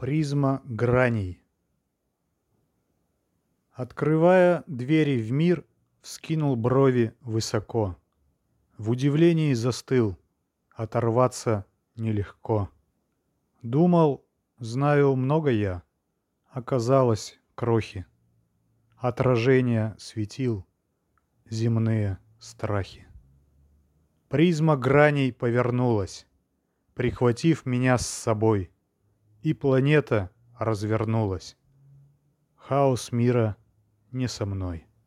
Призма граней. Открывая двери в мир, вскинул брови высоко. В удивлении застыл, оторваться нелегко. Думал, знаю много я, оказалось крохи. Отражения светил, земные страхи. Призма граней повернулась, прихватив меня с собой, и планета развернулась. Хаос мира не со мной.